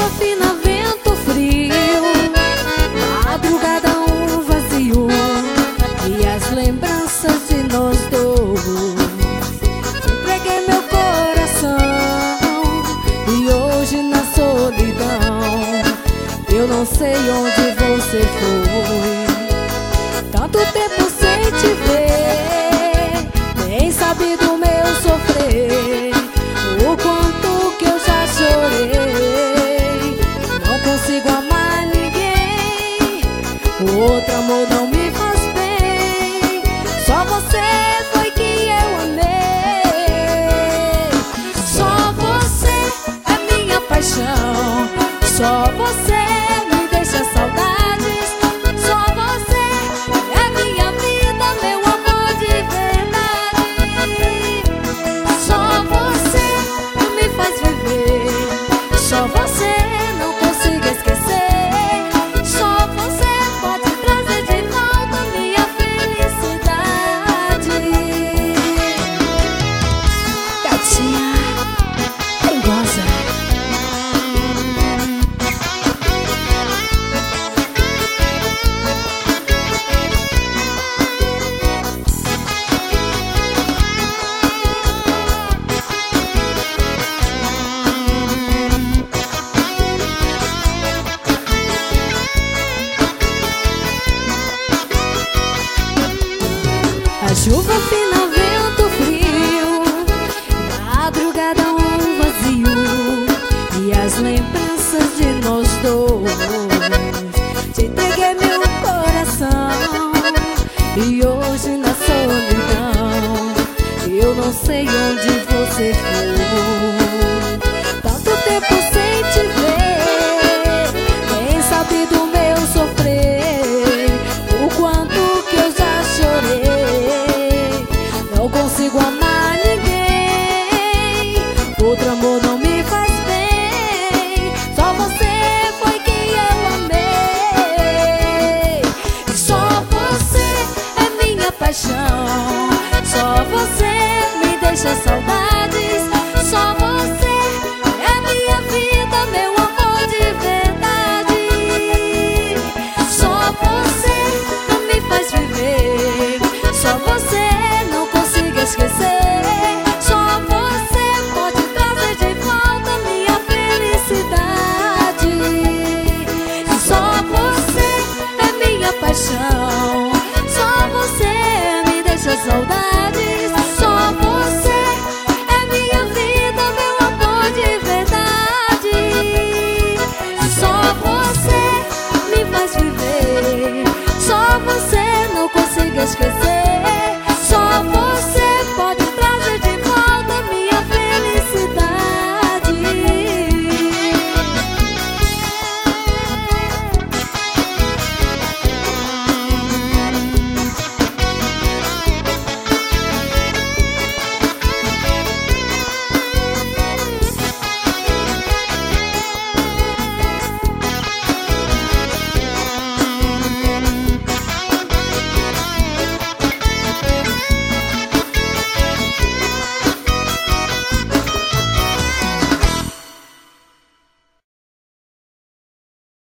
fina, vento frio, madrugada um vazio, e as lembranças de nós dois. Entreguei meu coração e hoje na solidão eu não sei onde você foi. Tanto tempo sem te ver, nem sabe do meu sofrer, o quanto que eu já chorei. Não consigo amar ninguém, o outro amor não me faz bem. Só você foi que eu amei. Só você é minha paixão, só você me deixa saudades. Só você é minha vida, meu amor de verdade. Só você me faz viver, só você não consigo esquecer. Só você pode trazer de volta minha felicidade. Gatinha, quem goza? A chuva fina, vento frio, madrugada um vazio, e as lembranças de nós dois. Te entreguei meu coração e hoje na solidão eu não sei onde você foi.